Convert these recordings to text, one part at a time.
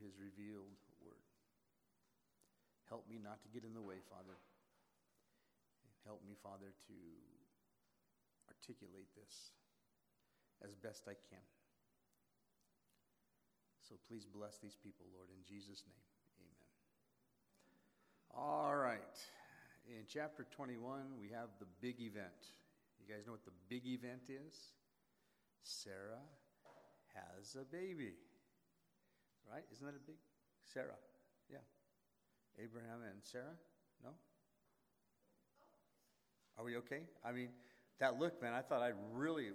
his revealed word. Help me not to get in the way, Father. And help me, Father, to articulate this as best I can. So please bless these people, Lord, in Jesus' name. Amen. All right. In chapter 21, we have the big event. You guys know what the big event is? Sarah has a baby. Right? Isn't that a big? Sarah. Yeah. Abraham and Sarah? No? Are we okay? I mean, that look, man, I thought I'd really...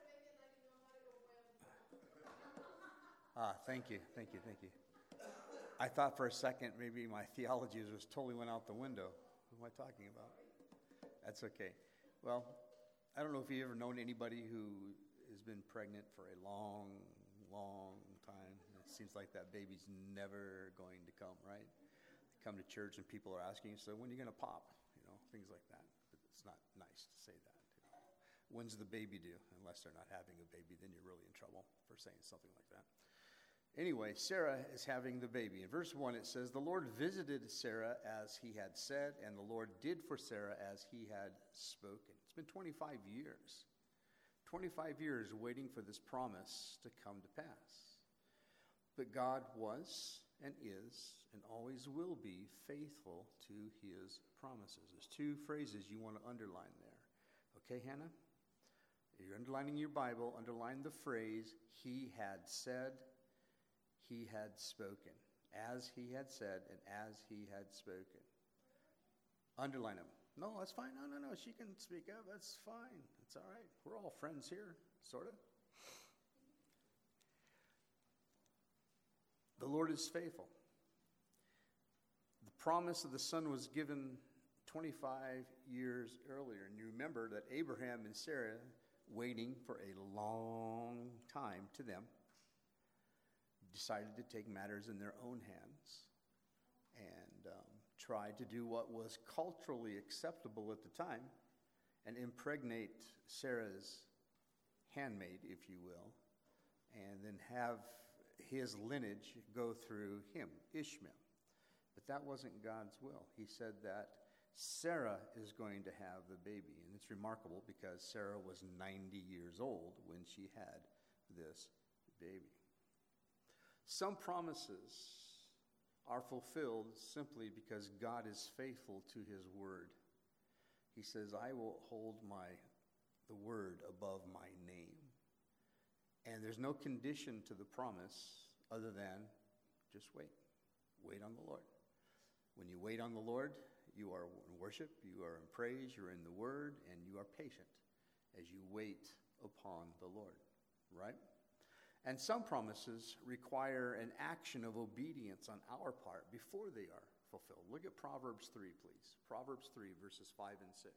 Thank you. I thought for a second maybe my theology was totally went out the window. Who am I talking about? That's okay. Well, I don't know if you've ever known anybody who has been pregnant for a long, long time. It seems like that baby's never going to come, right? They come to church and people are asking, so when are you going to pop? You know, things like that. But it's not nice to say that. You know. When's the baby due? Unless they're not having a baby, then you're really in trouble for saying something like that. Anyway, Sarah is having the baby. In verse 1, it says, the Lord visited Sarah as he had said, and the Lord did for Sarah as he had spoken. It's been 25 years. 25 years waiting for this promise to come to pass. But God was and is and always will be faithful to his promises. There's two phrases you want to underline there. Okay, Hannah? You're underlining your Bible. Underline the phrase, he had said, he had spoken. As he had said and as he had spoken. Underline them. No, that's fine. No. She can speak up. That's fine. It's all right. We're all friends here, sort of. The Lord is faithful. The promise of the Son was given 25 years earlier. And you remember that Abraham and Sarah, waiting for a long time to them, decided to take matters in their own hands and tried to do what was culturally acceptable at the time and impregnate Sarah's handmaid, if you will, and then have his lineage go through him, Ishmael. But that wasn't God's will. He said that Sarah is going to have the baby. And it's remarkable because Sarah was 90 years old when she had this baby. Some promises are fulfilled simply because God is faithful to his word. He says, I will hold the word above my name. And there's no condition to the promise other than just wait. Wait on the Lord. When you wait on the Lord, you are in worship, you are in praise, you're in the word, and you are patient as you wait upon the Lord, right? And some promises require an action of obedience on our part before they are fulfilled. Look at Proverbs 3, please. Proverbs 3, verses 5 and 6.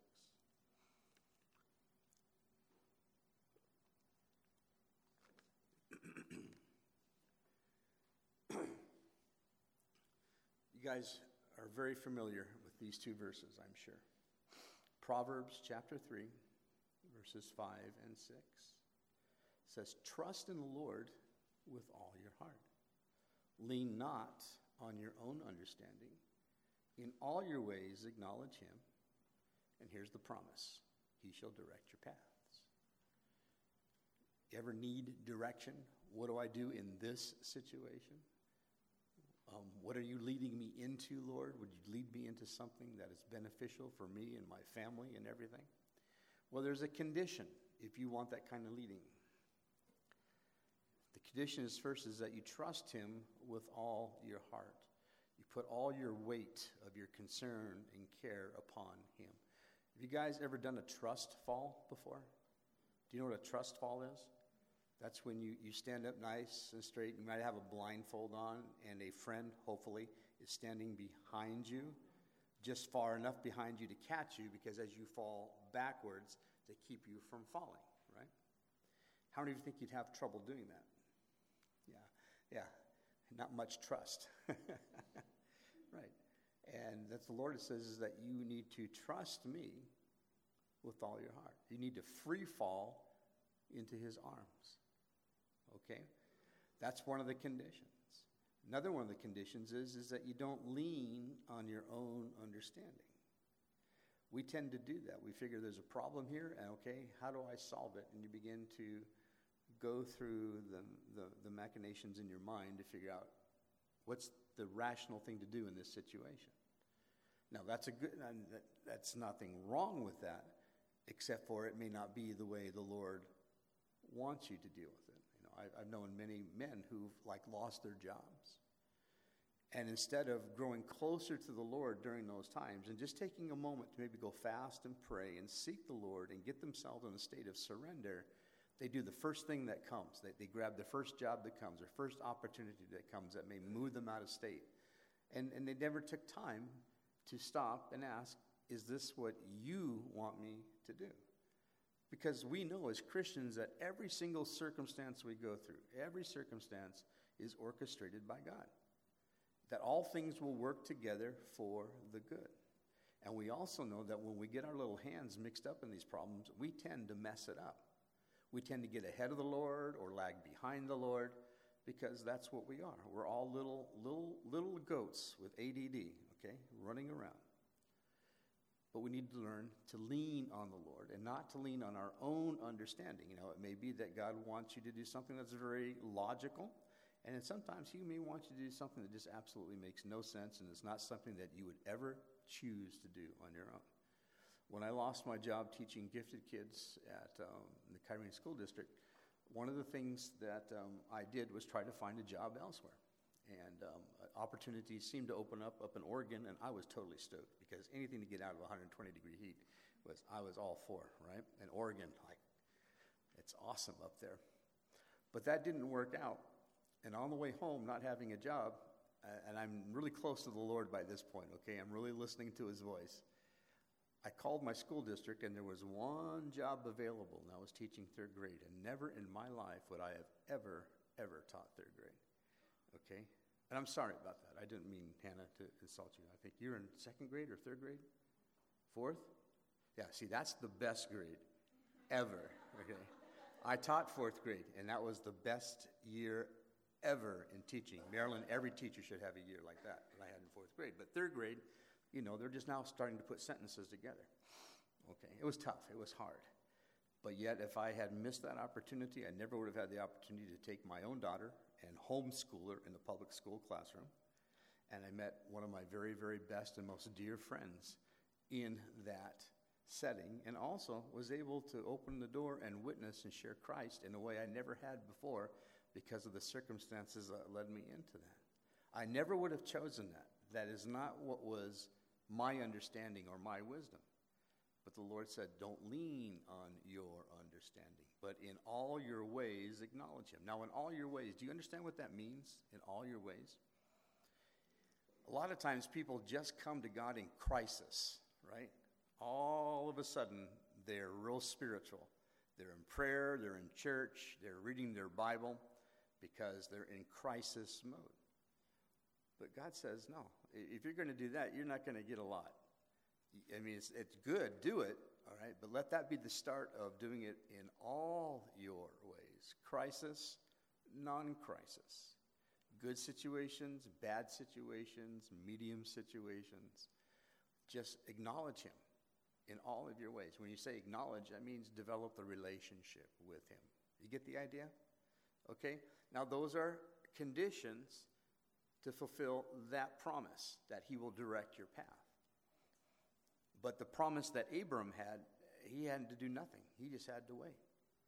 You guys are very familiar with these two verses, I'm sure. Proverbs chapter 3, verses 5 and 6. Says, trust in the Lord with all your heart. Lean not on your own understanding. In all your ways acknowledge him. And here's the promise. He shall direct your paths. You ever need direction? What do I do in this situation? What are you leading me into, Lord? Would you lead me into something that is beneficial for me and my family and everything? Well, there's a condition if you want that kind of leading. The condition is first is that you trust him with all your heart. You put all your weight of your concern and care upon him. Have you guys ever done a trust fall before? Do you know what a trust fall is? That's when you stand up nice and straight. You might have a blindfold on, and a friend, hopefully, is standing behind you, just far enough behind you to catch you, because as you fall backwards, to keep you from falling, right? How many of you think you'd have trouble doing that? Yeah, not much trust. Right. And that's the Lord says is that you need to trust me with all your heart. You need to free fall into his arms. Okay? That's one of the conditions. Another one of the conditions is that you don't lean on your own understanding. We tend to do that. We figure there's a problem here, and okay, how do I solve it? And you begin to go through the machinations in your mind to figure out what's the rational thing to do in this situation. Now, that's nothing wrong with that, except for it may not be the way the Lord wants you to deal with it. I've known many men who've lost their jobs. And instead of growing closer to the Lord during those times and just taking a moment to maybe go fast and pray and seek the Lord and get themselves in a state of surrender, they do the first thing that comes. They grab the first job that comes or first opportunity that comes that may move them out of state. And they never took time to stop and ask, is this what you want me to do? Because we know as Christians that every single circumstance we go through, every circumstance is orchestrated by God. That all things will work together for the good. And we also know that when we get our little hands mixed up in these problems, we tend to mess it up. We tend to get ahead of the Lord or lag behind the Lord because that's what we are. We're all little goats with ADD, okay, running around. But we need to learn to lean on the Lord and not to lean on our own understanding. It may be that God wants you to do something that's very logical, and then sometimes He may want you to do something that just absolutely makes no sense and is not something that you would ever choose to do on your own. When I lost my job teaching gifted kids at the Kyrene School District, one of the things that I did was try to find a job elsewhere. And opportunities seemed to open up in Oregon, and I was totally stoked because anything to get out of 120-degree heat I was all for, right? And Oregon, it's awesome up there. But that didn't work out. And on the way home, not having a job, and I'm really close to the Lord by this point, okay? I'm really listening to His voice. I called my school district, and there was one job available, and I was teaching third grade. And never in my life would I have ever taught third grade, okay? And I'm sorry about that. I didn't mean, Hannah, to insult you. I think you're in second grade or third grade? Fourth? Yeah, see, that's the best grade ever, okay? I taught fourth grade, and that was the best year ever in teaching. Maryland, every teacher should have a year like that I had in fourth grade. But third grade, they're just now starting to put sentences together. Okay, it was tough. It was hard. But yet, if I had missed that opportunity, I never would have had the opportunity to take my own daughter and homeschool her in the public school classroom. And I met one of my very, very best and most dear friends in that setting, and also was able to open the door and witness and share Christ in a way I never had before because of the circumstances that led me into that. I never would have chosen that. That is not what was my understanding or my wisdom. But the Lord said, don't lean on your understanding, but in all your ways acknowledge Him. Now, in all your ways, do you understand what that means, in all your ways? A lot of times people just come to God in crisis, right? All of a sudden, they're real spiritual. They're in prayer, they're in church, they're reading their Bible because they're in crisis mode. But God says, no, if you're going to do that, you're not going to get a lot. I mean, it's good, do it, all right? But let that be the start of doing it in all your ways. Crisis, non-crisis. Good situations, bad situations, medium situations. Just acknowledge Him in all of your ways. When you say acknowledge, that means develop the relationship with Him. You get the idea? Okay? Now, those are conditions to fulfill that promise, that He will direct your path. But the promise that Abram had, he had to do nothing. He just had to wait.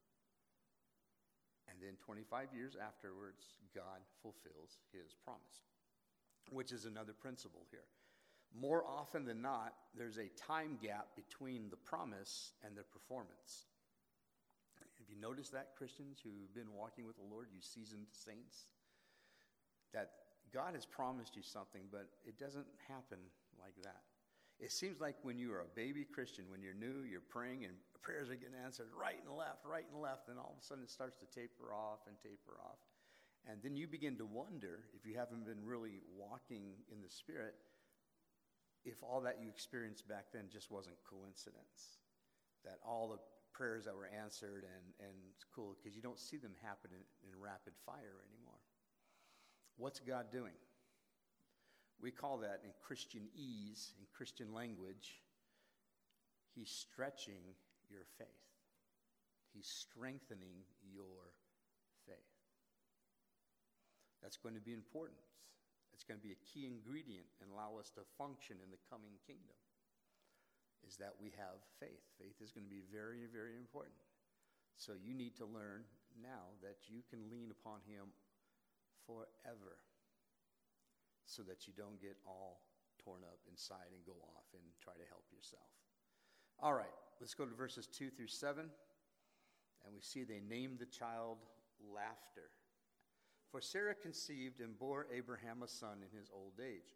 And then 25 years afterwards, God fulfills His promise, which is another principle here. More often than not, there's a time gap between the promise and the performance. Have you noticed that, Christians who've been walking with the Lord, you seasoned saints? That God has promised you something, but it doesn't happen like that. It seems like when you are a baby Christian, when you're new, you're praying and prayers are getting answered right and left, and all of a sudden it starts to taper off. And then you begin to wonder, if you haven't been really walking in the Spirit, if all that you experienced back then just wasn't coincidence. That all the prayers that were answered and it's cool because you don't see them happen in rapid fire anymore. What's God doing? We call that in Christianese, in Christian language, He's stretching your faith. He's strengthening your faith. That's going to be important. It's going to be a key ingredient and allow us to function in the coming kingdom, is that we have faith. Faith is going to be very, very important. So you need to learn now that you can lean upon Him forever so that you don't get all torn up inside and go off and try to help yourself. All right, let's go to verses 2 through 7. And we see they named the child Laughter. For Sarah conceived and bore Abraham a son in his old age,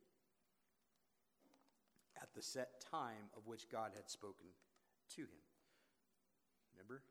at the set time of which God had spoken to him. Remember?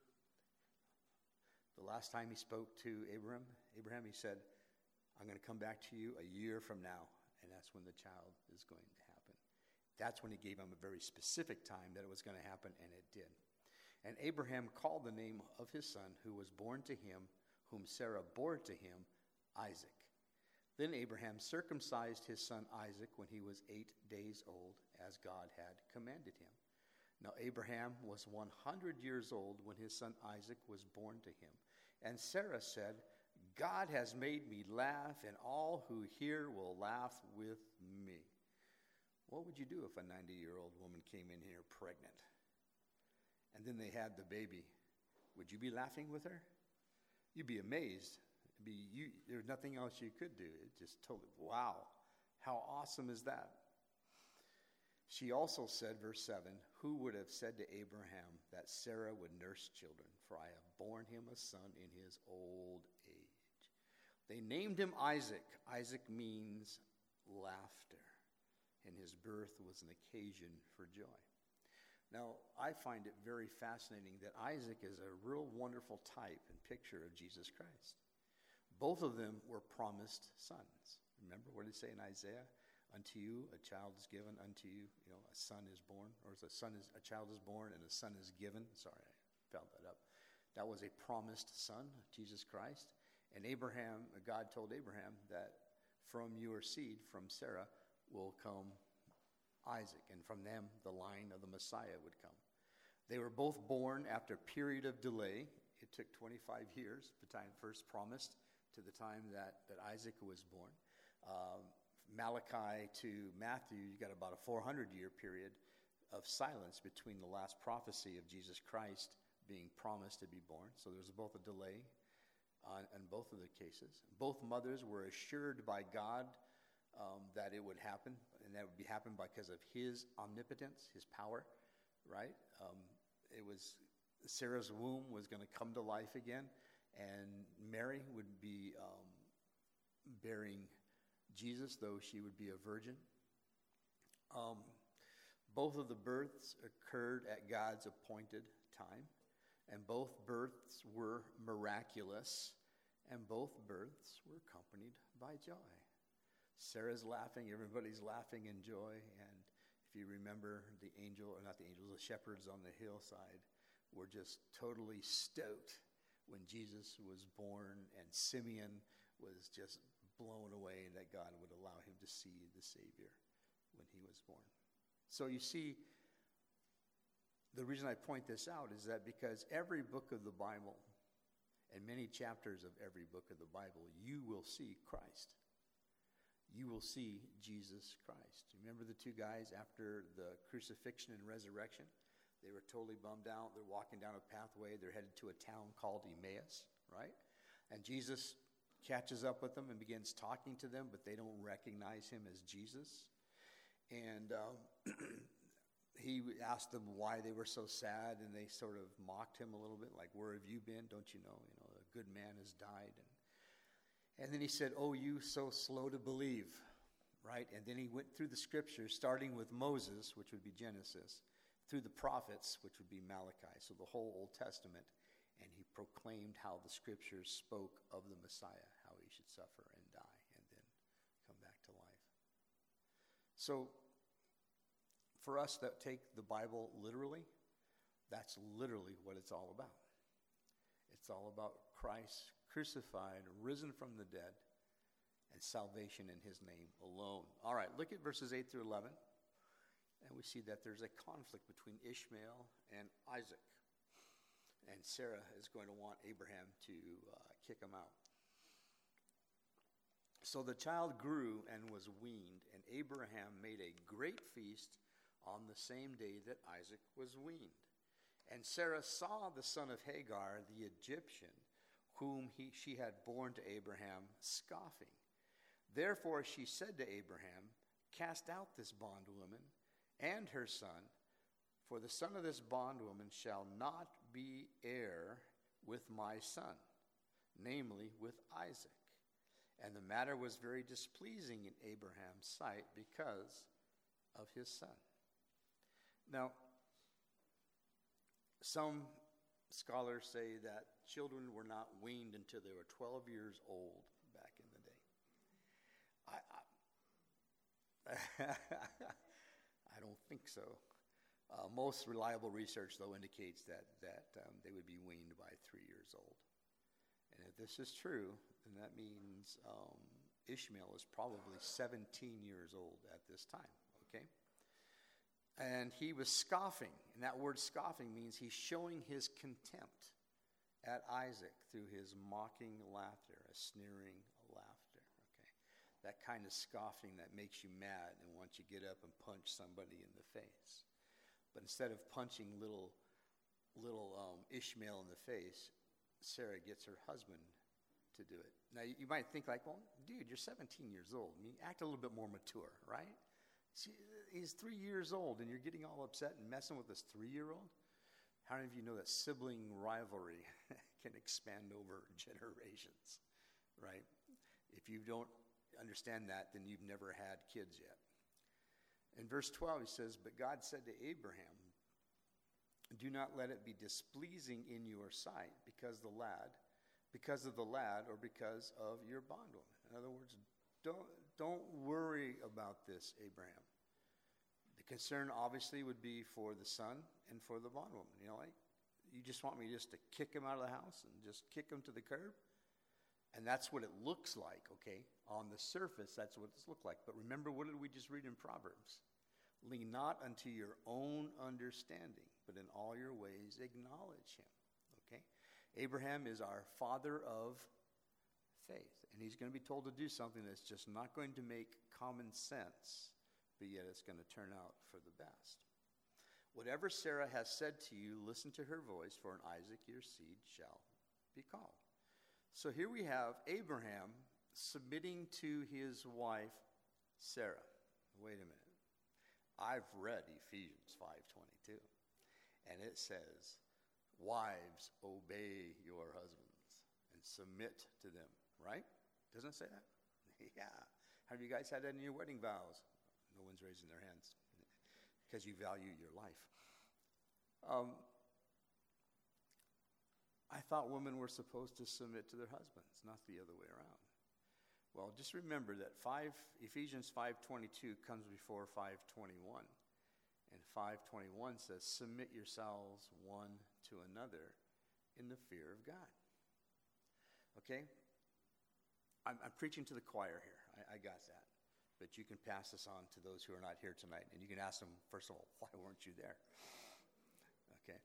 The last time He spoke to Abraham, He said, I'm going to come back to you a year from now, and that's when the child is going to happen. That's when He gave him a very specific time that it was going to happen, and it did. And Abraham called the name of his son who was born to him, whom Sarah bore to him, Isaac. Then Abraham circumcised his son Isaac when he was 8 days old, as God had commanded him. Now Abraham was 100 years old when his son Isaac was born to him. And Sarah said, God has made me laugh, and all who hear will laugh with me. What would you do if a 90-year-old woman came in here pregnant? And then they had the baby. Would you be laughing with her? You'd be amazed. There's nothing else you could do. It just totally, wow, how awesome is that? She also said, verse 7, who would have said to Abraham that Sarah would nurse children? For I have borne him a son in his old age. They named him Isaac. Isaac means laughter, and his birth was an occasion for joy. Now, I find it very fascinating that Isaac is a real wonderful type and picture of Jesus Christ. Both of them were promised sons. Remember what did it say in Isaiah? Unto you a child is given, unto you, a son is born, or a child is born and a son is given. Sorry, I fouled that up. That was a promised son, Jesus Christ. And Abraham, God told Abraham that from your seed, from Sarah, will come Isaac, and from them the line of the Messiah would come. They were both born after a period of delay. It took 25 years, the time first promised, to the time that Isaac was born. Malachi to Matthew, you got about a 400-year period of silence between the last prophecy of Jesus Christ being promised to be born. So there's both a delay in both of the cases. Both mothers were assured by God that it would happen, and that would be happen because of His omnipotence, His power, right? Sarah's womb was going to come to life again, and Mary would be bearing Jesus, though she would be a virgin. Both of the births occurred at God's appointed time, and both births were miraculous, and both births were accompanied by joy. Sarah's laughing, everybody's laughing in joy, and if you remember the shepherds on the hillside were just totally stoked when Jesus was born, and Simeon was just blown away that God would allow him to see the Savior when he was born. So you see, the reason I point this out is that because every book of the Bible and many chapters of every book of the Bible, you will see Christ. You will see Jesus Christ. Remember the two guys after the crucifixion and resurrection? They were totally bummed out. They're walking down a pathway. They're headed to a town called Emmaus, right? And Jesus catches up with them and begins talking to them, but they don't recognize him as Jesus. And he asked them why they were so sad, and they sort of mocked him a little bit, like, where have you been? Don't you know, a good man has died. And then he said, oh, you so slow to believe, right? And then he went through the scriptures, starting with Moses, which would be Genesis, through the prophets, which would be Malachi, so the whole Old Testament. And he proclaimed how the scriptures spoke of the Messiah, how he should suffer and die and then come back to life. So for us that take the Bible literally, that's literally what it's all about. It's all about Christ crucified, risen from the dead, and salvation in his name alone. All right, look at verses 8 through 11. And we see that there's a conflict between Ishmael and Isaac. And Sarah is going to want Abraham to kick him out. So the child grew and was weaned, and Abraham made a great feast on the same day that Isaac was weaned. And Sarah saw the son of Hagar, the Egyptian, whom she had borne to Abraham, scoffing. Therefore she said to Abraham, "Cast out this bondwoman and her son, for the son of this bondwoman shall not be heir with my son, namely with Isaac." And the matter was very displeasing in Abraham's sight because of his son. Now, some scholars say that children were not weaned until they were 12 years old back in the day. I don't think so. Most reliable research, though, indicates that they would be weaned by 3 years old. And if this is true, then that means Ishmael is probably 17 years old at this time, okay? And he was scoffing, and that word scoffing means he's showing his contempt at Isaac through his mocking laughter, a sneering laughter, okay? That kind of scoffing that makes you mad and wants you to get up and punch somebody in the face. But instead of punching little Ishmael in the face, Sarah gets her husband to do it. Now, you might think like, well, dude, you're 17 years old. I mean, act a little bit more mature, right? He's 3 years old, and you're getting all upset and messing with this 3-year-old? How many of you know that sibling rivalry can expand over generations, right? If you don't understand that, then you've never had kids yet. In verse 12, he says, "But God said to Abraham, do not let it be displeasing in your sight because of the lad, or because of your bondwoman." In other words, don't worry about this, Abraham. The concern obviously would be for the son and for the bondwoman. You know, like, you just want me just to kick him out of the house and just kick him to the curb? And that's what it looks like, okay? On the surface, that's what it's looked like. But remember, what did we just read in Proverbs? Lean not unto your own understanding, but in all your ways acknowledge him, okay? Abraham is our father of faith, and he's going to be told to do something that's just not going to make common sense, but yet it's going to turn out for the best. "Whatever Sarah has said to you, listen to her voice, for in Isaac your seed shall be called." So here we have Abraham submitting to his wife, Sarah. Wait a minute. I've read Ephesians 5:22, and it says, "Wives, obey your husbands and submit to them," right? Doesn't it say that? Yeah. Have you guys had that in your wedding vows? No one's raising their hands because you value your life. I thought women were supposed to submit to their husbands, not the other way around. Well, just remember that Ephesians 5:22 comes before 5:21. And 5:21 says, "Submit yourselves one to another in the fear of God." Okay? I'm preaching to the choir here. I got that. But you can pass this on to those who are not here tonight. And you can ask them, first of all, why weren't you there? Okay?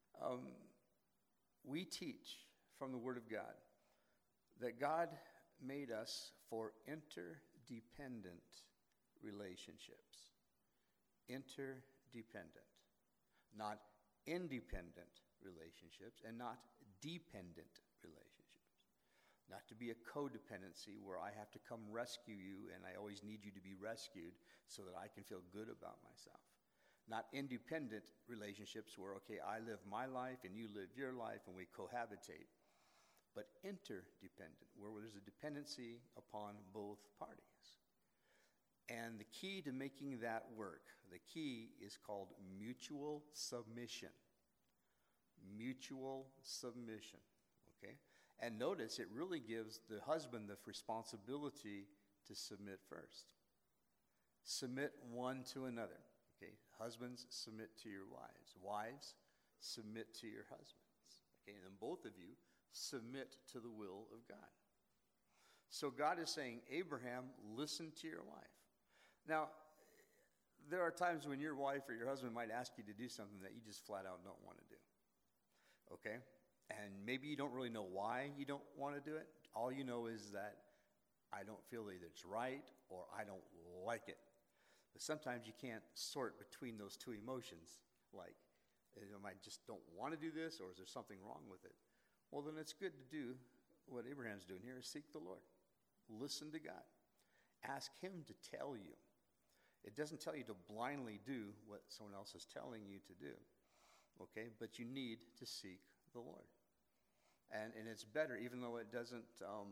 We teach from the Word of God that God made us for interdependent relationships. Interdependent. Not independent relationships and not dependent relationships. Not to be a codependency where I have to come rescue you and I always need you to be rescued so that I can feel good about myself. Not independent relationships where, okay, I live my life and you live your life and we cohabitate. But interdependent, where there's a dependency upon both parties. And the key to making that work, the key is called mutual submission. Mutual submission, okay? And notice it really gives the husband the responsibility to submit first. Submit one to another, okay? Husbands, submit to your wives. Wives, submit to your husbands, okay? And then both of you submit to the will of God. So God is saying, Abraham, listen to your wife. Now, there are times when your wife or your husband might ask you to do something that you just flat out don't want to do. Okay? And maybe you don't really know why you don't want to do it. All you know is that I don't feel either it's right or I don't like it. But sometimes you can't sort between those two emotions. Like, I just don't want to do this, or is there something wrong with it? Well, then it's good to do what Abraham's doing here, is seek the Lord. Listen to God. Ask him to tell you. It doesn't tell you to blindly do what someone else is telling you to do. Okay? But you need to seek the Lord. And it's better, even though it doesn't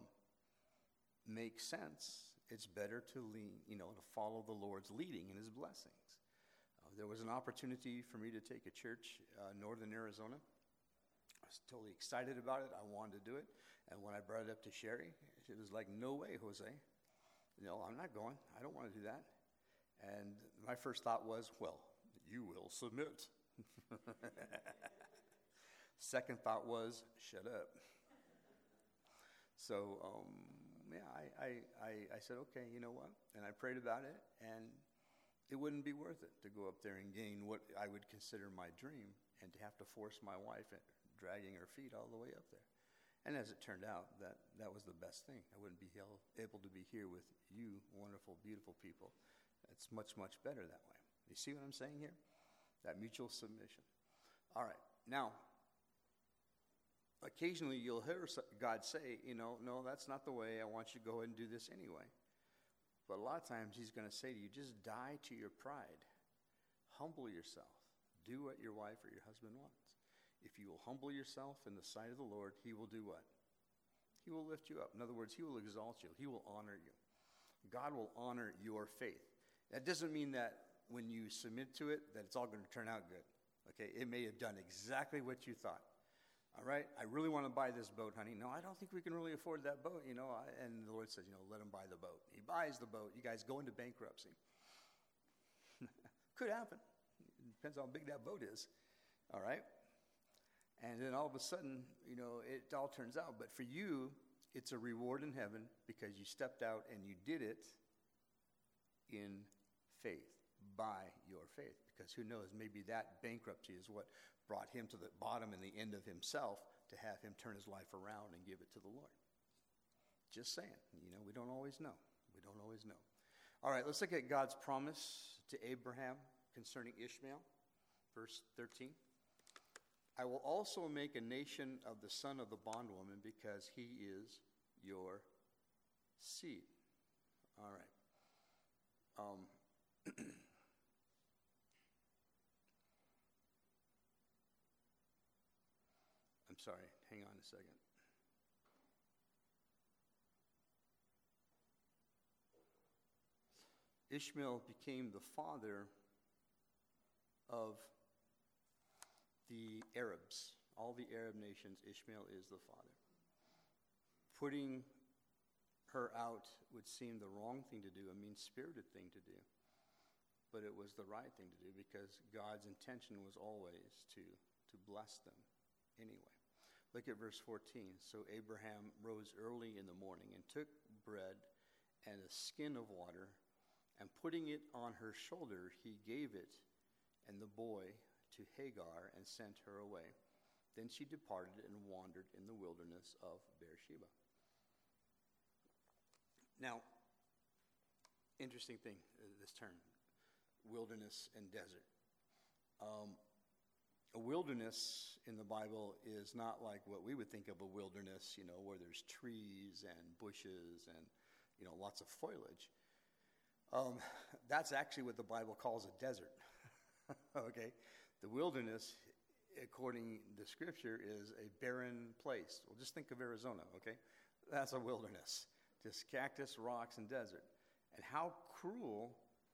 make sense, it's better to lean, to follow the Lord's leading and his blessings. There was an opportunity for me to take a church northern Arizona. I was totally excited about it. I wanted to do it. And when I brought it up to Sherry, she was like, no way, Jose. No, I'm not going. I don't want to do that. And my first thought was, well, you will submit. Second thought was, shut up. So, I said, okay, you know what? And I prayed about it, and it wouldn't be worth it to go up there and gain what I would consider my dream and to have to force my wife dragging her feet all the way up there. And as it turned out, that was the best thing. I wouldn't be able to be here with you, wonderful, beautiful people. It's much, much better that way. You see what I'm saying here? That mutual submission. All right. Now, occasionally you'll hear God say, no, that's not the way. I want you to go ahead and do this anyway. But a lot of times he's going to say to you, just die to your pride. Humble yourself. Do what your wife or your husband wants. If you will humble yourself in the sight of the Lord, he will do what? He will lift you up. In other words, he will exalt you. He will honor you. God will honor your faith. That doesn't mean that when you submit to it, that it's all going to turn out good. Okay, it may have done exactly what you thought. All right, I really want to buy this boat, honey. No, I don't think we can really afford that boat, And the Lord says, let him buy the boat. He buys the boat. You guys go into bankruptcy. Could happen. It depends how big that boat is. All right? And then all of a sudden, it all turns out. But for you, it's a reward in heaven because you stepped out and you did it in faith, by your faith. Because who knows, maybe that bankruptcy is what brought him to the bottom and the end of himself to have him turn his life around and give it to the Lord. Just saying. We don't always know. We don't always know. All right, let's look at God's promise to Abraham concerning Ishmael. Verse 13. I will also make a nation of the son of the bondwoman because he is your seed. All right. I'm sorry, hang on a second. Ishmael became the father of the Arabs. All the Arab nations, Ishmael is the father. Putting her out would seem the wrong thing to do, a mean-spirited thing to do. But it was the right thing to do because God's intention was always to bless them anyway. Look at verse 14. So Abraham rose early in the morning and took bread and a skin of water, and putting it on her shoulder, he gave it and the boy to Hagar and sent her away. Then she departed and wandered in the wilderness of Beersheba. Now, interesting thing, this term, wilderness and desert. A wilderness in the Bible is not like what we would think of a wilderness, where there's trees and bushes and, lots of foliage. That's actually what the Bible calls a desert. Okay? The wilderness, according to Scripture, is a barren place. Well, just think of Arizona, okay? That's a wilderness. Just cactus, rocks, and desert. And how cruel.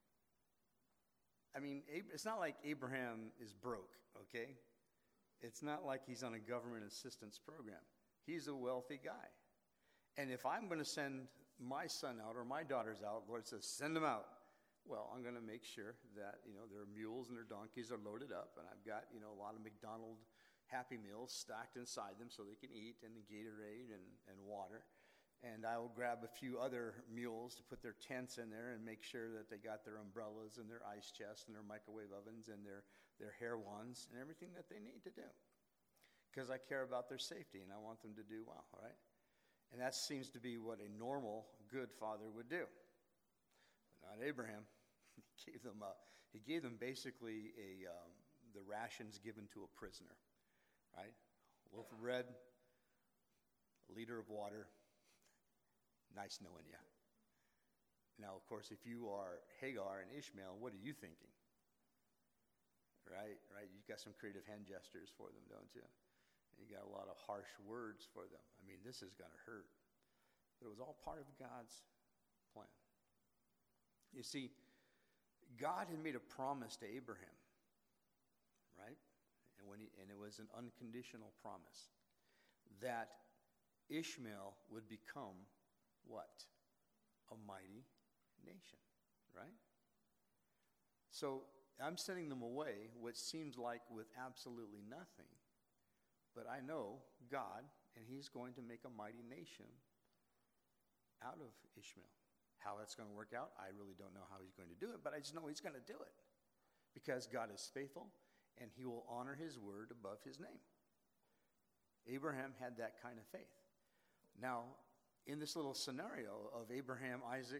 I mean, it's not like Abraham is broke, okay? It's not like he's on a government assistance program. He's a wealthy guy. And if I'm going to send my son out or my daughters out, the Lord says, send them out. Well, I'm going to make sure that, their mules and their donkeys are loaded up. And I've got, a lot of McDonald's Happy Meals stacked inside them so they can eat, and the Gatorade and water. And I will grab a few other mules to put their tents in there and make sure that they got their umbrellas and their ice chests and their microwave ovens and their hair wands and everything that they need to do. Because I care about their safety and I want them to do well, right? And that seems to be what a normal, good father would do. But not Abraham. He gave them basically the rations given to a prisoner, right? A loaf of bread, a liter of water. Nice knowing you. Now, of course, if you are Hagar and Ishmael, what are you thinking? Right? You've got some creative hand gestures for them, don't you? And you got a lot of harsh words for them. I mean, this is going to hurt. But it was all part of God's plan. You see, God had made a promise to Abraham, right? And it was an unconditional promise that Ishmael would become what? A mighty nation, right? So I'm sending them away, what seems like with absolutely nothing. But I know God, and he's going to make a mighty nation out of Ishmael. How that's going to work out, I really don't know how he's going to do it, but I just know he's going to do it. Because God is faithful, and he will honor his word above his name. Abraham had that kind of faith. Now, in this little scenario of Abraham,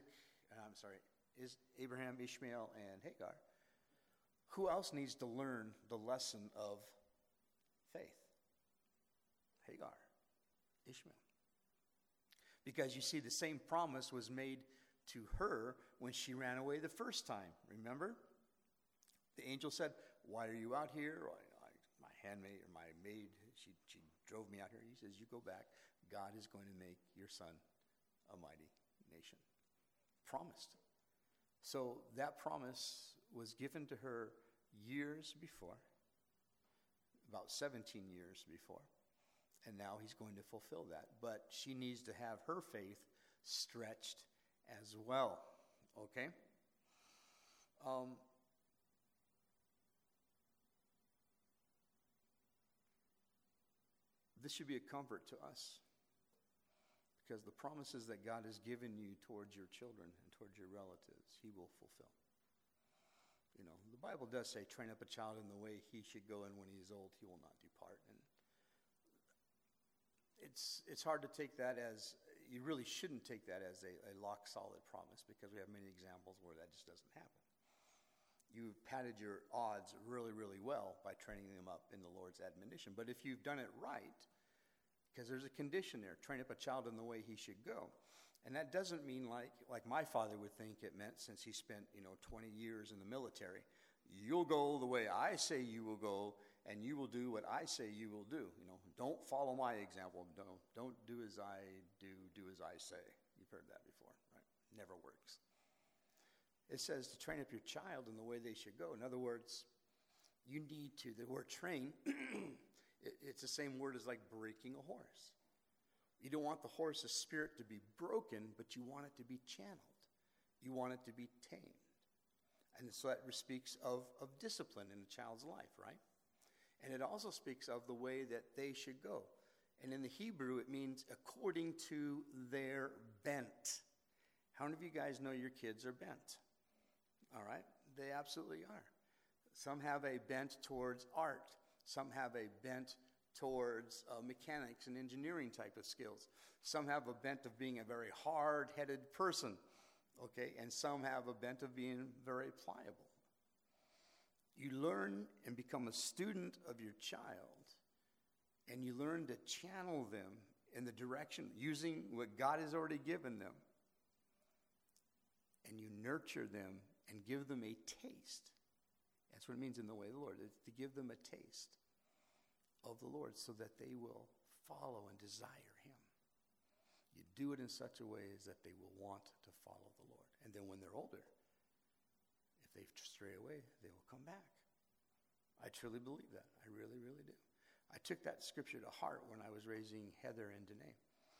Ishmael, and Hagar, who else needs to learn the lesson of faith? Hagar, Ishmael. Because you see, the same promise was made to her when she ran away the first time. Remember? The angel said, "Why are you out here?" My handmaid or my maid, she drove me out here. He says, "You go back. God is going to make your son a mighty nation." Promised. So that promise was given to her years before, about 17 years before. And now he's going to fulfill that. But she needs to have her faith stretched as well. Okay? This should be a comfort to us. Because the promises that God has given you towards your children and towards your relatives, he will fulfill. You know, the Bible does say, train up a child in the way he should go, and when he is old, he will not depart. And it's hard to take that as, you really shouldn't take that as a lock-solid promise, because we have many examples where that just doesn't happen. You've padded your odds really, really well by training them up in the Lord's admonition. But if you've done it right, because there's a condition there, train up a child in the way he should go. And that doesn't mean like my father would think it meant, since he spent 20 years in the military. You'll go the way I say you will go, and you will do what I say you will do. Don't follow my example. Don't do as I do as I say. You've heard that before, right? Never works. It says to train up your child in the way they should go. In other words, you need to, the word train, it's the same word as like breaking a horse. You don't want the horse's spirit to be broken, but you want it to be channeled. You want it to be tamed. And so that speaks of discipline in a child's life, right? And it also speaks of the way that they should go. And in the Hebrew, it means according to their bent. How many of you guys know your kids are bent? All right? They absolutely are. Some have a bent towards art. Some have a bent towards mechanics and engineering type of skills. Some have a bent of being a very hard-headed person, okay? And some have a bent of being very pliable. You learn and become a student of your child, and you learn to channel them in the direction, using what God has already given them. And you nurture them and give them a taste. That's what it means in the way of the Lord, to give them a taste of the Lord so that they will follow and desire him. You do it in such a way as that they will want to follow the Lord. And then when they're older, if they stray away, they will come back. I truly believe that. I really, really do. I took that scripture to heart when I was raising Heather and Danae.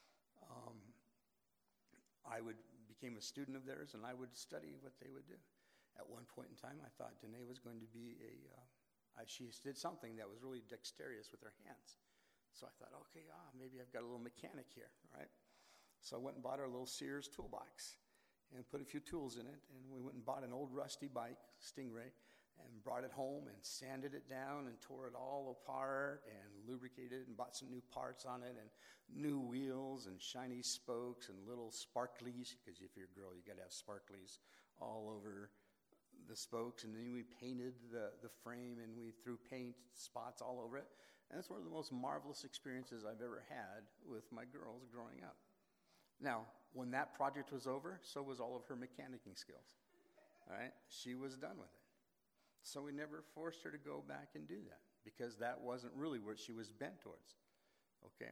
I became a student of theirs, and I would study what they would do. At one point in time, I thought Danae was going to be she did something that was really dexterous with her hands. So I thought, okay, maybe I've got a little mechanic here, right? So I went and bought our little Sears toolbox and put a few tools in it. And we went and bought an old rusty bike, Stingray, and brought it home and sanded it down and tore it all apart and lubricated it and bought some new parts on it and new wheels and shiny spokes and little sparklies, because if you're a girl, you got to have sparklies all over the spokes. And then we painted the frame and we threw paint spots all over it. And it's one of the most marvelous experiences I've ever had with my girls growing up. Now, when that project was over, so was all of her mechanicking skills. All right? She was done with it. So we never forced her to go back and do that, because that wasn't really what she was bent towards. Okay?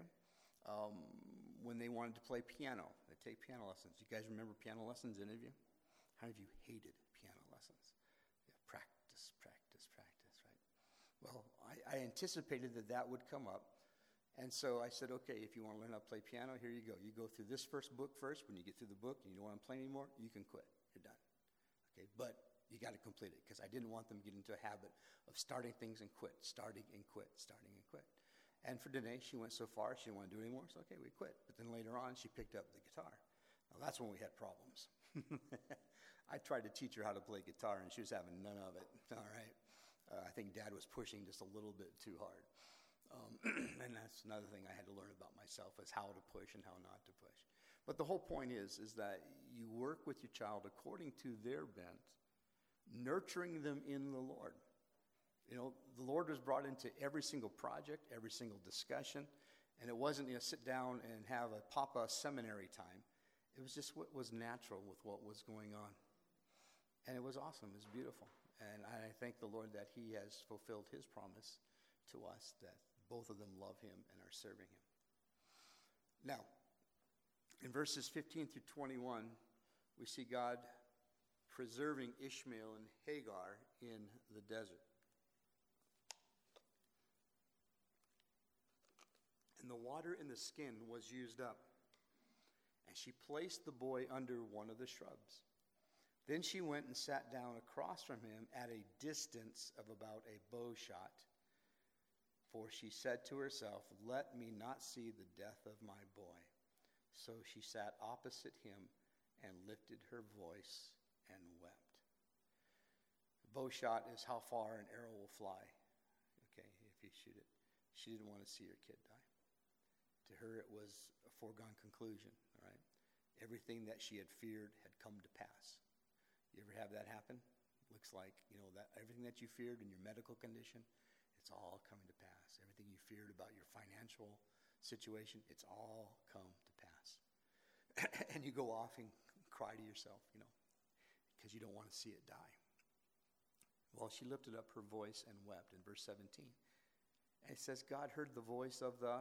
When they wanted to play piano, they take piano lessons. You guys remember piano lessons, any of you? How many of you hated piano lessons? Yeah, practice, right? Well, I anticipated that would come up. And so I said, okay, if you want to learn how to play piano, here you go. You go through this first book first. When you get through the book and you don't want to play anymore, you can quit. You're done. Okay, but you got to complete it, because I didn't want them to get into a habit of starting things and quit, starting and quit. And for Danae, she went so far, she didn't want to do it anymore, so okay, we quit. But then later on, she picked up the guitar. Now, that's when we had problems. I tried to teach her how to play guitar, and she was having none of it, all right? I think Dad was pushing just a little bit too hard. And that's another thing I had to learn about myself, is how to push and how not to push. But the whole point is that you work with your child according to their bent, nurturing them in the Lord. You know, the Lord was brought into every single project, every single discussion, and it wasn't, sit down and have a Papa seminary time. It was just what was natural with what was going on. And it was awesome. It was beautiful. And I thank the Lord that he has fulfilled his promise to us, that both of them love him and are serving him. Now, in verses 15 through 21, we see God preserving Ishmael and Hagar in the desert. And the water in the skin was used up, and she placed the boy under one of the shrubs. Then she went and sat down across from him at a distance of about a bow shot. For she said to herself, "Let me not see the death of my boy." So she sat opposite him and lifted her voice and wept. A bow shot is how far an arrow will fly, okay, if you shoot it. She didn't want to see her kid die. To her, it was a foregone conclusion, all right? Everything that she had feared had come to pass. You ever have that happen? Looks like, that everything that you feared in your medical condition, it's all coming to pass. Everything you feared about your financial situation, it's all come to pass. And you go off and cry to yourself, because you don't want to see it die. Well, she lifted up her voice and wept in verse 17. And it says, God heard the voice of the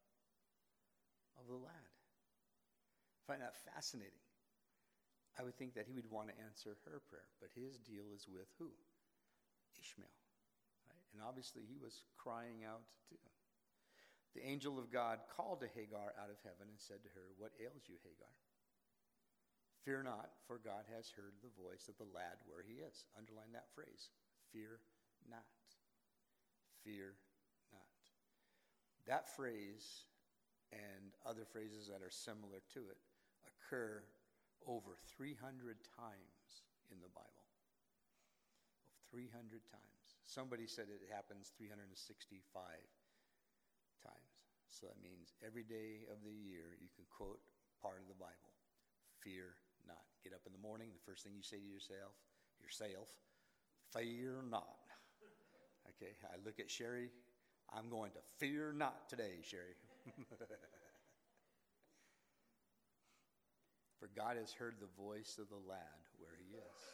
lad. I find that fascinating. I would think that he would want to answer her prayer, but his deal is with who? Ishmael. Right? And obviously he was crying out too. The angel of God called to Hagar out of heaven and said to her, "What ails you, Hagar? Fear not, for God has heard the voice of the lad where he is." Underline that phrase. Fear not. Fear not. That phrase and other phrases that are similar to it occur over 300 times in the Bible. 300 times. Somebody said it happens 365 times. So that means every day of the year you can quote part of the Bible. Fear not. Get up in the morning, the first thing you say to yourself, fear not. Okay, I look at Sherry. I'm going to fear not today, Sherry. For God has heard the voice of the lad where he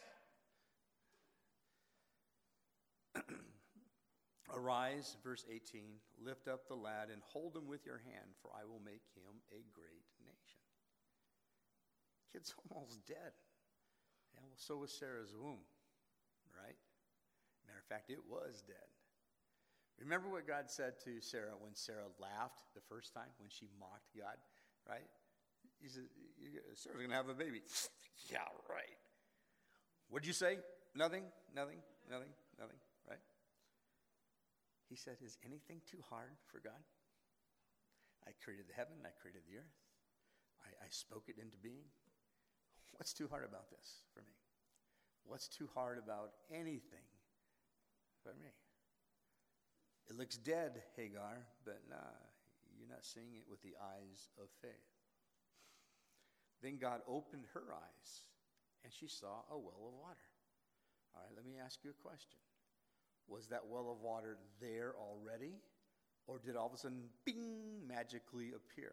is. Arise, verse 18, lift up the lad and hold him with your hand, for I will make him a great nation. Kid's almost dead. Yeah, well, so was Sarah's womb, right? Matter of fact, it was dead. Remember what God said to Sarah when Sarah laughed the first time, when she mocked God, right? He said, Sarah's going to have a baby. Yeah, right. What'd you say? Nothing, right? He said, is anything too hard for God? I created the heaven, I created the earth. I spoke it into being. What's too hard about this for me? What's too hard about anything for me? It looks dead, Hagar, but nah, you're not seeing it with the eyes of faith. Then God opened her eyes, and she saw a well of water. All right, let me ask you a question. Was that well of water there already, or did all of a sudden, bing, magically appear?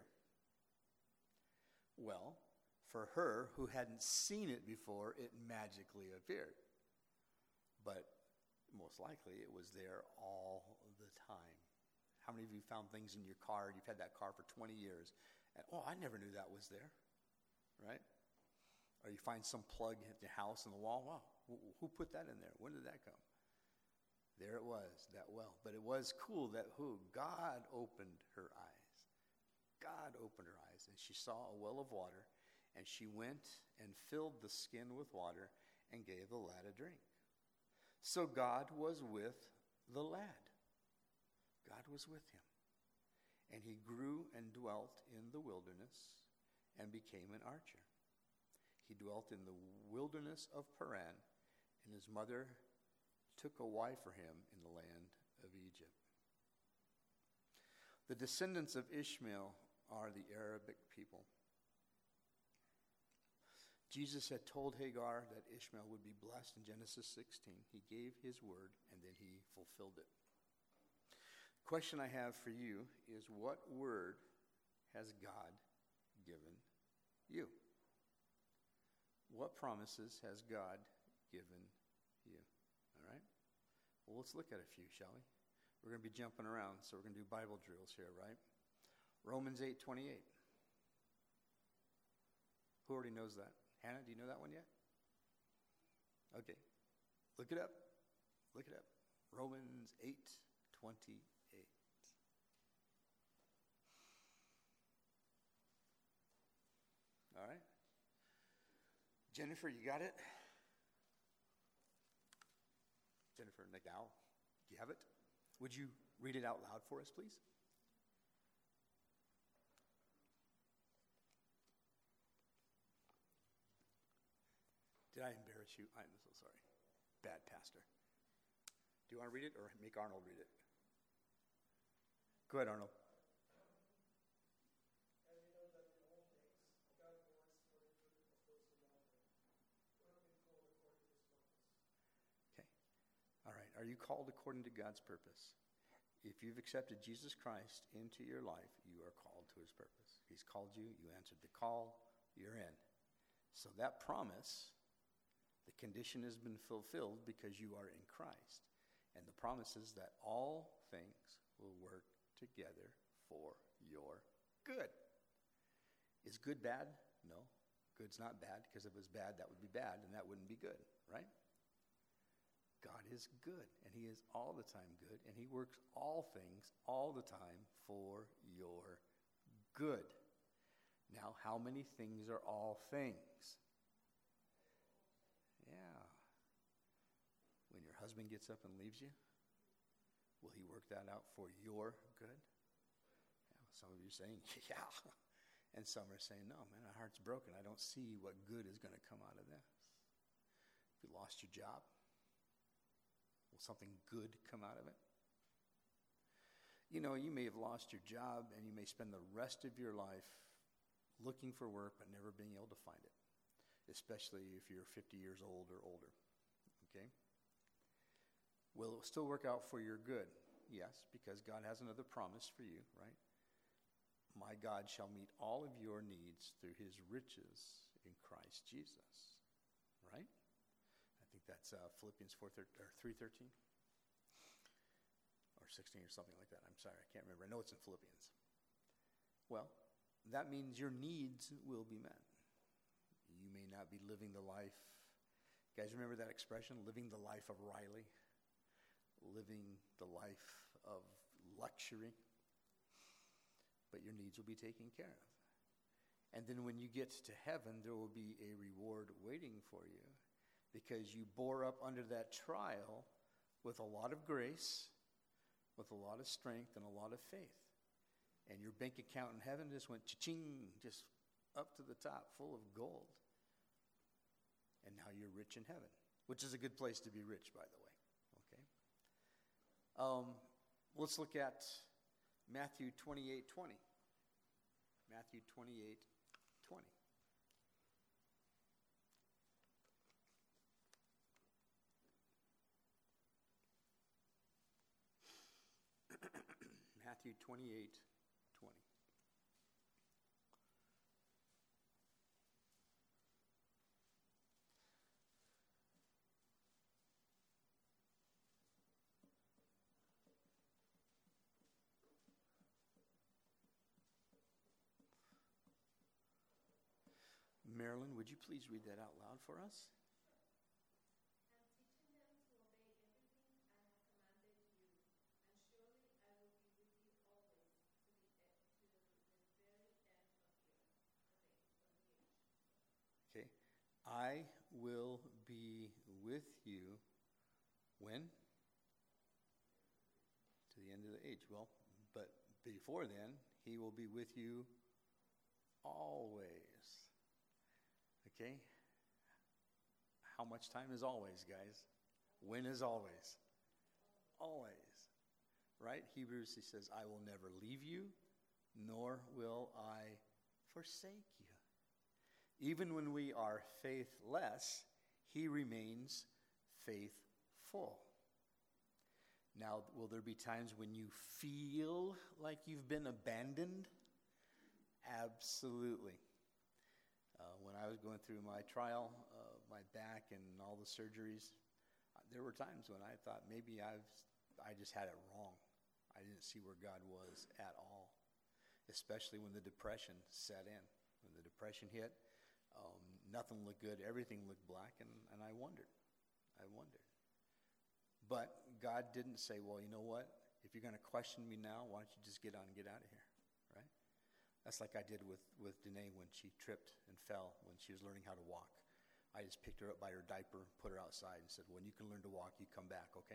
Well, for her, who hadn't seen it before, it magically appeared. But most likely, it was there all the time. How many of you found things in your car, you've had that car for 20 years, and, I never knew that was there, right? Or you find some plug at your house in the wall, wow, who put that in there? When did that come? There it was, that well. But it was cool that God opened her eyes. God opened her eyes, and she saw a well of water, and she went and filled the skin with water and gave the lad a drink. So God was with the lad. God was with him. And he grew and dwelt in the wilderness and became an archer. He dwelt in the wilderness of Paran, and his mother took a wife for him in the land of Egypt. The descendants of Ishmael are the Arabic people. Jesus had told Hagar that Ishmael would be blessed in Genesis 16. He gave his word, and then he fulfilled it. The question I have for you is, what word has God given you? What promises has God given you? All right? Well, let's look at a few, shall we? We're going to be jumping around, so we're going to do Bible drills here, right? Romans 8:28. Who already knows that? Hannah, do you know that one yet? Okay. Look it up. Look it up. Romans 8:28. All right. Jennifer, you got it? Jennifer McDowell, do you have it? Would you read it out loud for us, please? Did I embarrass you? I'm so sorry. Bad pastor. Do you want to read it or make Arnold read it? Go ahead, Arnold. Okay. All right. Are you called according to God's purpose? If you've accepted Jesus Christ into your life, you are called to his purpose. He's called you. You answered the call. You're in. So that promise, the condition has been fulfilled because you are in Christ. And the promise is that all things will work together for your good. Is good bad? No. Good's not bad, because if it was bad, that would be bad, and that wouldn't be good, right? God is good, and he is all the time good, and he works all things all the time for your good. Now, how many things are all things? Yeah. When your husband gets up and leaves you, will he work that out for your good? Yeah, some of you are saying, yeah. And some are saying, no, man, my heart's broken. I don't see what good is going to come out of this. If you lost your job, will something good come out of it? You know, you may have lost your job and you may spend the rest of your life looking for work but never being able to find it, especially if you're 50 years old or older, okay? Will it still work out for your good? Yes, because God has another promise for you, right? My God shall meet all of your needs through his riches in Christ Jesus, right? I think that's Philippians 3:13 or 16 or something like that. I'm sorry, I can't remember. I know it's in Philippians. Well, that means your needs will be met. You may not be living the life. You guys remember that expression, living the life of Riley? Living the life of luxury? But your needs will be taken care of. And then when you get to heaven, there will be a reward waiting for you because you bore up under that trial with a lot of grace, with a lot of strength, and a lot of faith. And your bank account in heaven just went cha-ching, just up to the top, full of gold. And now you're rich in heaven, which is a good place to be rich, by the way. Okay. Let's look at Matthew 28:20. Matthew 28:20. Matthew 28:20. Marilyn, would you please read that out loud for us? Okay. I will be with you when? To the end of the age. Well, but before then, he will be with you always. Okay? How much time is always, guys? When is always? Always. Right? Hebrews, he says, I will never leave you, nor will I forsake you. Even when we are faithless, he remains faithful. Now, will there be times when you feel like you've been abandoned? Absolutely. When I was going through my trial, my back and all the surgeries, there were times when I thought maybe I just had it wrong. I didn't see where God was at all, especially when the depression set in. When the depression hit, nothing looked good. Everything looked black, and I wondered. But God didn't say, well, you know what? If you're going to question me now, why don't you just get on and get out of here, right? That's like I did with Danae when she tripped and fell when she was learning how to walk. I just picked her up by her diaper, put her outside, and said, when you can learn to walk, you come back, okay?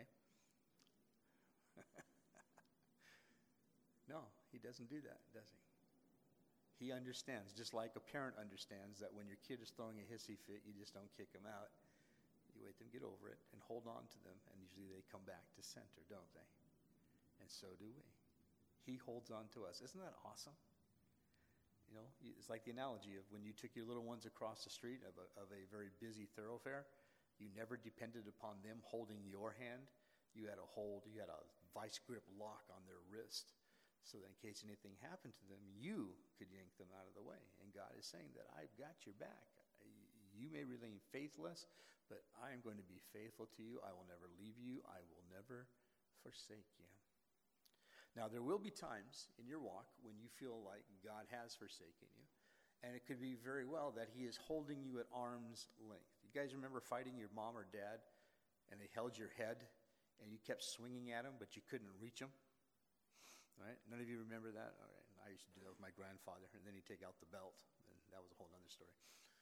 No, he doesn't do that, does he? He understands, just like a parent understands that when your kid is throwing a hissy fit, you just don't kick them out. You wait them get over it and hold on to them, and usually they come back to center, don't they? And so do we. He holds on to us. Isn't that awesome? You know, it's like the analogy of when you took your little ones across the street of a very busy thoroughfare, you never depended upon them holding your hand. You had a vice grip lock on their wrist, so that in case anything happened to them, you could yank them out of the way. And God is saying that I've got your back. You may remain faithless, but I am going to be faithful to you. I will never leave you. I will never forsake you. Now, there will be times in your walk when you feel like God has forsaken you. And it could be very well that he is holding you at arm's length. You guys remember fighting your mom or dad, and they held your head, and you kept swinging at them, but you couldn't reach them? Right? None of you remember that? All right. I used to do that with my grandfather, and then he'd take out the belt, and that was a whole other story.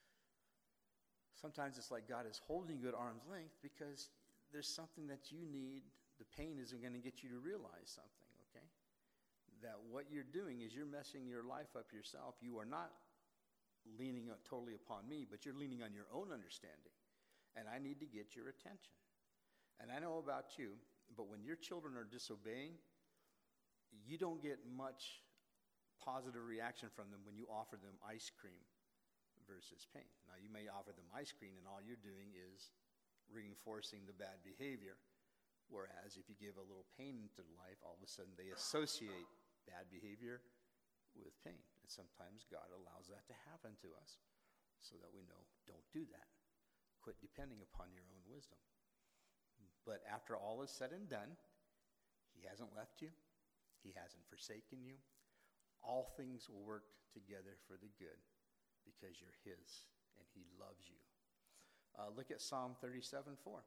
Sometimes it's like God is holding you at arm's length because there's something that you need. The pain isn't going to get you to realize something, okay? That what you're doing is you're messing your life up yourself. You are not leaning totally upon me, but you're leaning on your own understanding. And I need to get your attention. And I know about you, but when your children are disobeying, you don't get much positive reaction from them when you offer them ice cream versus pain. Now, you may offer them ice cream, and all you're doing is reinforcing the bad behavior. Whereas if you give a little pain into life, all of a sudden they associate bad behavior with pain. And sometimes God allows that to happen to us so that we know, don't do that. Quit depending upon your own wisdom. But after all is said and done, he hasn't left you. He hasn't forsaken you. All things will work together for the good because you're his and he loves you. Look at Psalm 37:4.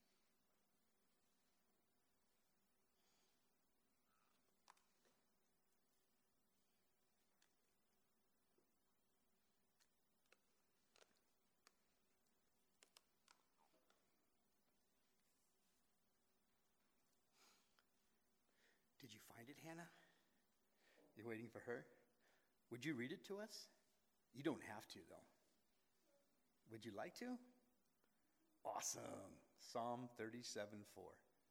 Did you find it, Hannah? You're waiting for her? Would you read it to us? You don't have to, though. Would you like to? Awesome. Psalm 37:4.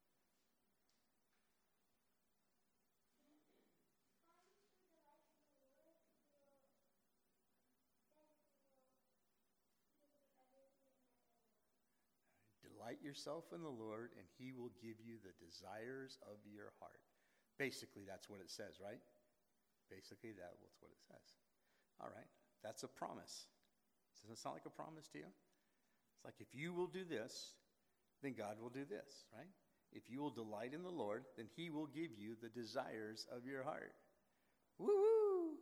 Delight yourself in the Lord, and he will give you the desires of your heart. Basically, that's what it says, right? Basically, that's what it says. All right, that's a promise. Doesn't it sound like a promise to you? It's like, if you will do this, then God will do this, right? If you will delight in the Lord, then he will give you the desires of your heart. Woo-hoo!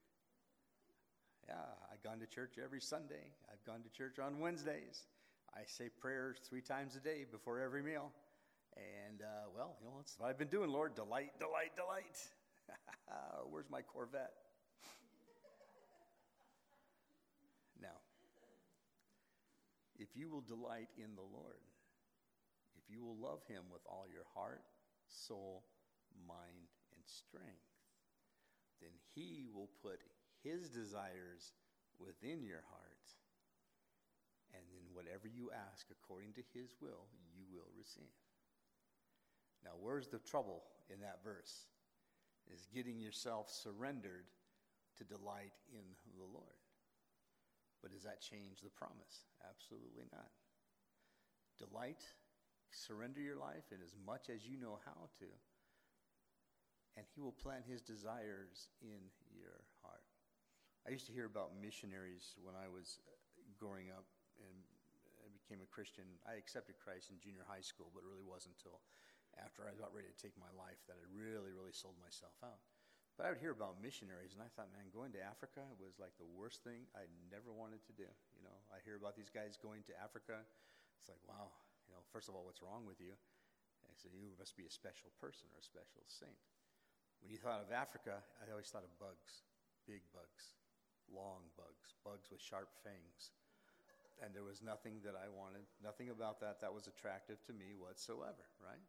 Yeah, I've gone to church every Sunday. I've gone to church on Wednesdays. I say prayers 3 times a day before every meal. And, that's what I've been doing, Lord. Delight, delight, delight. Where's my Corvette? Now, if you will delight in the Lord, if you will love him with all your heart, soul, mind, and strength, then he will put his desires within your heart. And then whatever you ask according to his will, you will receive. Now, where's the trouble in that verse? Is getting yourself surrendered to delight in the Lord. But does that change the promise? Absolutely not. Delight, surrender your life in as much as you know how to, and he will plant his desires in your heart. I used to hear about missionaries when I was growing up, and I became a Christian. I accepted Christ in junior high school, but it really wasn't until after I got ready to take my life that I really, really sold myself out. But I would hear about missionaries, and I thought, man, going to Africa was like the worst thing I never wanted to do. You know, I hear about these guys going to Africa. It's like, wow, first of all, what's wrong with you? I said, you must be a special person or a special saint. When you thought of Africa, I always thought of bugs, big bugs, long bugs, bugs with sharp fangs. And there was nothing that I wanted, nothing about that was attractive to me whatsoever, right?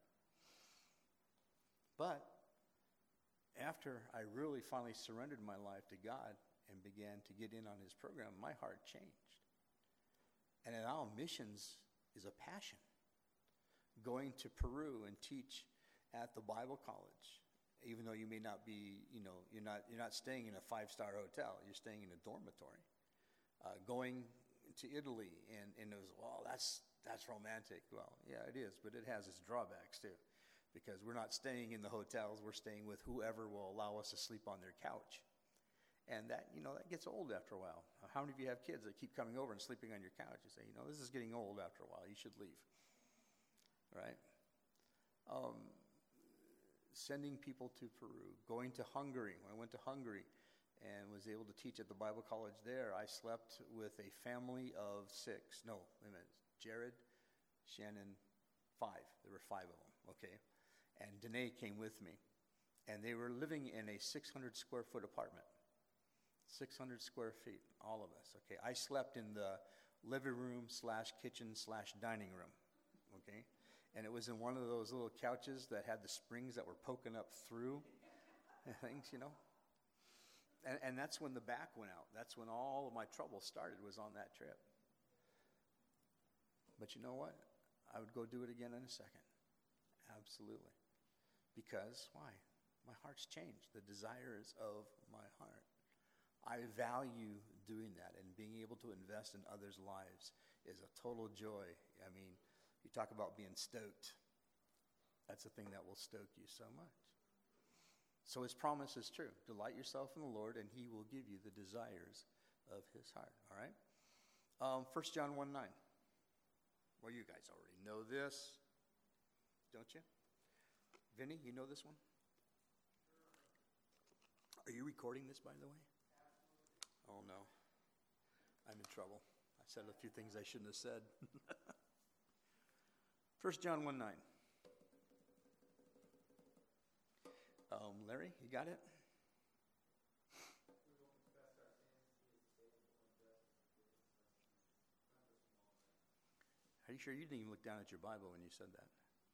But after I really finally surrendered my life to God and began to get in on his program, my heart changed. And now missions is a passion. Going to Peru and teach at the Bible college, even though you may not be, you're not staying in a 5-star hotel, you're staying in a dormitory. Going to Italy, and it was, that's romantic. Well, yeah, it is, but it has its drawbacks too. Because we're not staying in the hotels, we're staying with whoever will allow us to sleep on their couch. And that, that gets old after a while. How many of you have kids that keep coming over and sleeping on your couch? You say, this is getting old after a while, you should leave. Right? Sending people to Peru, going to Hungary. When I went to Hungary and was able to teach at the Bible college there, I slept with a family of 6. No, wait a minute. Jared, Shannon, 5. There were 5 of them, okay? And Danae came with me. And they were living in a 600 square foot apartment. 600 square feet, all of us, okay? I slept in the living room / kitchen / dining room, okay? And it was in one of those little couches that had the springs that were poking up through things, And that's when the back went out. That's when all of my trouble started, was on that trip. But you know what? I would go do it again in a second. Absolutely. Because, why? My heart's changed. The desires of my heart. I value doing that, and being able to invest in others' lives is a total joy. I mean, you talk about being stoked. That's the thing that will stoke you so much. So his promise is true. Delight yourself in the Lord, and he will give you the desires of his heart. All right? 1 John 1:9. Well, you guys already know this, don't you? Vinny, you know this one? Are you recording this, by the way? Oh, no. I'm in trouble. I said a few things I shouldn't have said. 1 John 1:9. Larry, you got it? Are you sure you didn't even look down at your Bible when you said that?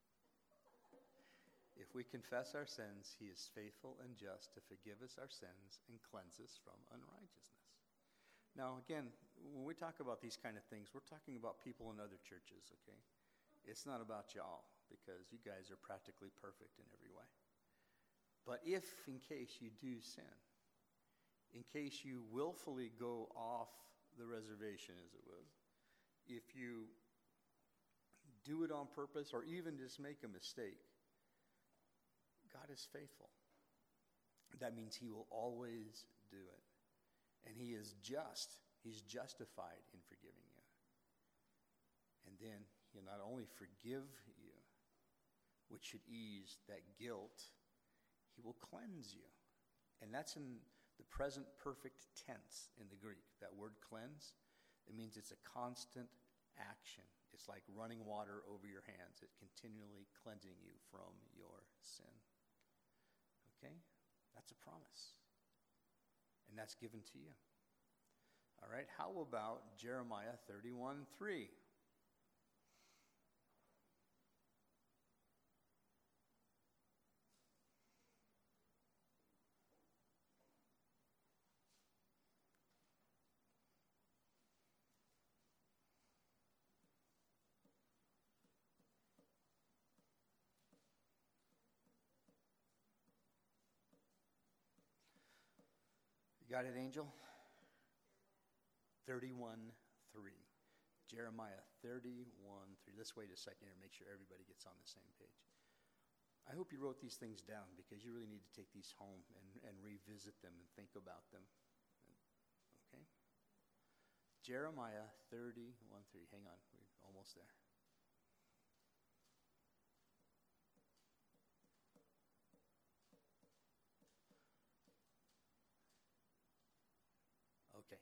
If we confess our sins, he is faithful and just to forgive us our sins and cleanse us from unrighteousness. Now, again, when we talk about these kind of things, we're talking about people in other churches, okay? It's not about y'all, because you guys are practically perfect in every way. But if, in case you do sin, in case you willfully go off the reservation, as it was, if you do it on purpose or even just make a mistake, God is faithful. That means he will always do it. And he is just. He's justified in forgiving you. And then he'll not only forgive you, which should ease that guilt, he will cleanse you. And that's in the present perfect tense in the Greek. That word cleanse, it means it's a constant action. It's like running water over your hands. It's continually cleansing you from your sin. Okay? That's a promise. And that's given to you. All right, how about Jeremiah 31:3? You got it, Angel? 31:3. Jeremiah 31:3. Let's wait a second here and make sure everybody gets on the same page. I hope you wrote these things down, because you really need to take these home and revisit them and think about them. Okay? Jeremiah 31:3. Hang on, we're almost there. Okay.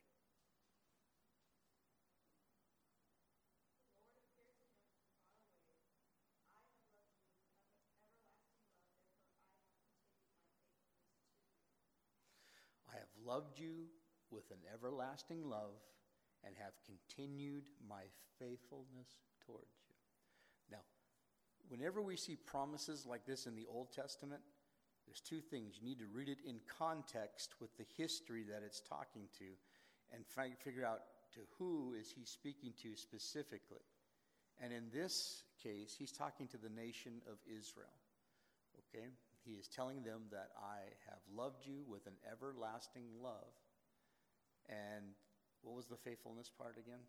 I have loved you with an everlasting love and have continued my faithfulness towards you. Now, whenever we see promises like this in the Old Testament, there's two things. You need to read it in context with the history that it's talking to, and figure out to who is he speaking to specifically. And in this case, he's talking to the nation of Israel. Okay? He is telling them that I have loved you with an everlasting love. And what was the faithfulness part again?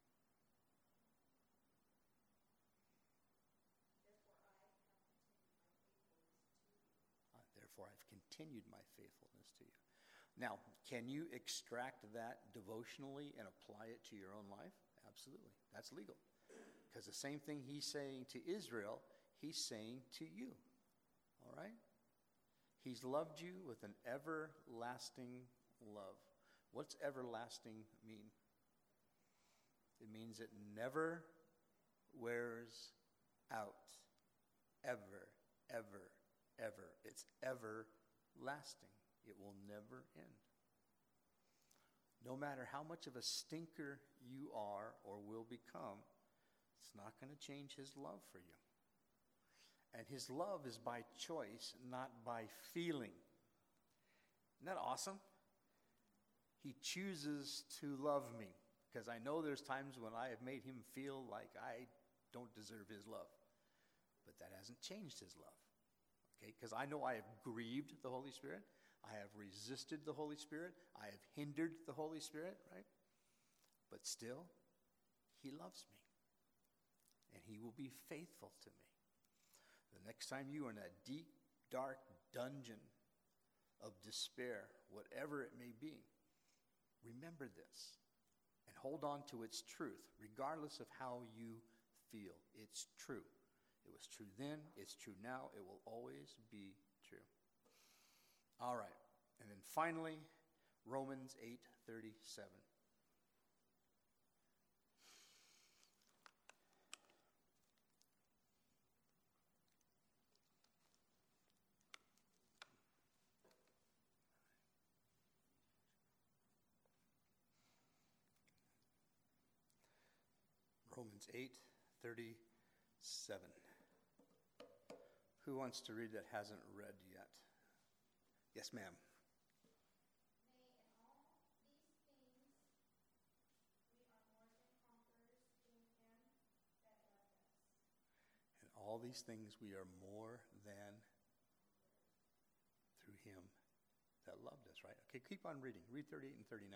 Therefore, I've continued my faithfulness to you. Now, can you extract that devotionally and apply it to your own life? Absolutely. That's legal. Because the same thing he's saying to Israel, he's saying to you. All right? He's loved you with an everlasting love. What's everlasting mean? It means it never wears out. Ever, ever, ever. It's everlasting. It will never end. No matter how much of a stinker you are or will become, it's not going to change his love for you. And his love is by choice, not by feeling. Isn't that awesome? He chooses to love me, because I know there's times when I have made him feel like I don't deserve his love. But that hasn't changed his love. Okay? Because I know I have grieved the Holy Spirit. I have resisted the Holy Spirit. I have hindered the Holy Spirit, right? But still, he loves me. And he will be faithful to me. The next time you are in a deep, dark dungeon of despair, whatever it may be, remember this and hold on to its truth, regardless of how you feel. It's true. It was true then, it's true now, it will always be true. All right, and then finally, Romans 8:37. Romans 8:37. Who wants to read that hasn't read yet? Yes, ma'am. all these things we are more than through him that loved us, right? Okay, keep on reading. Read 38 and 39.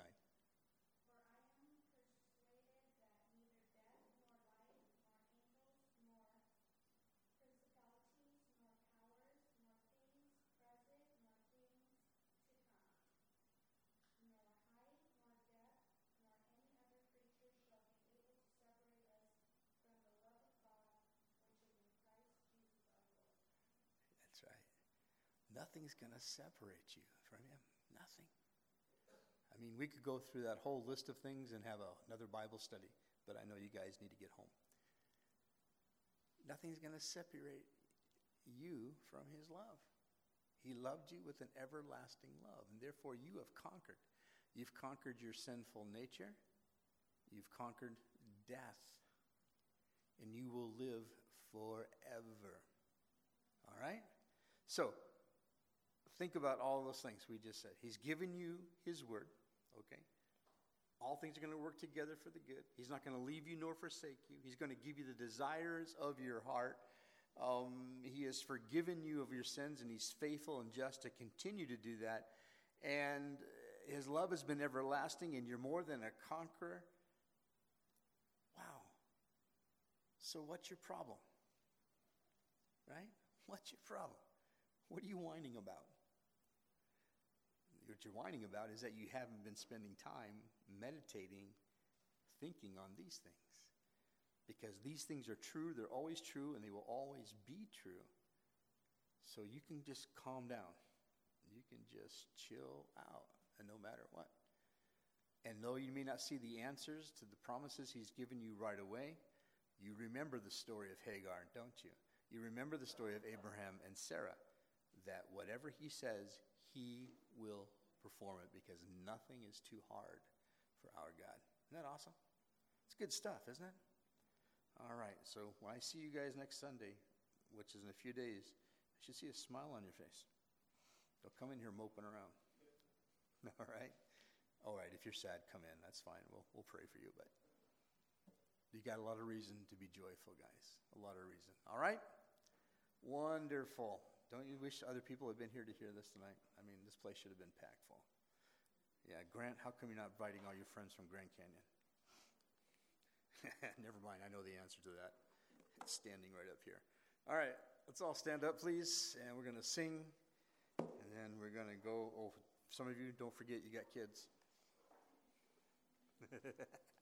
That's right. Nothing's going to separate you from him. Nothing. I mean, we could go through that whole list of things and have another Bible study, but I know you guys need to get home. Nothing's going to separate you from his love. He loved you with an everlasting love, and therefore you have conquered. You've conquered your sinful nature. You've conquered death, and you will live forever. All right? So, think about all those things we just said. He's given you his word, okay? All things are going to work together for the good. He's not going to leave you nor forsake you. He's going to give you the desires of your heart. He has forgiven you of your sins, and he's faithful and just to continue to do that. And his love has been everlasting, and you're more than a conqueror. Wow. So what's your problem? Right? What's your problem? What are you whining about? What you're whining about is that you haven't been spending time meditating, thinking on these things. Because these things are true, they're always true, and they will always be true. So you can just calm down. You can just chill out, and no matter what. And though you may not see the answers to the promises he's given you right away, you remember the story of Hagar, don't you? You remember the story of Abraham and Sarah, that whatever he says, he will perform it because nothing is too hard for our God. Isn't that awesome? It's good stuff, isn't it? All right, so when I see you guys next Sunday, which is in a few days, I should see a smile on your face. Don't come in here moping around. All right? All right, if you're sad, come in. That's fine. We'll pray for you, but you got a lot of reason to be joyful, guys. A lot of reason. All right? Wonderful. Don't you wish other people had been here to hear this tonight? I mean, this place should have been packed full. Yeah, Grant, how come you're not inviting all your friends from Grand Canyon? Never mind, I know the answer to that. It's standing right up here. All right, let's all stand up, please, and we're going to sing, and then we're going to go. Oh, some of you, don't forget you got kids.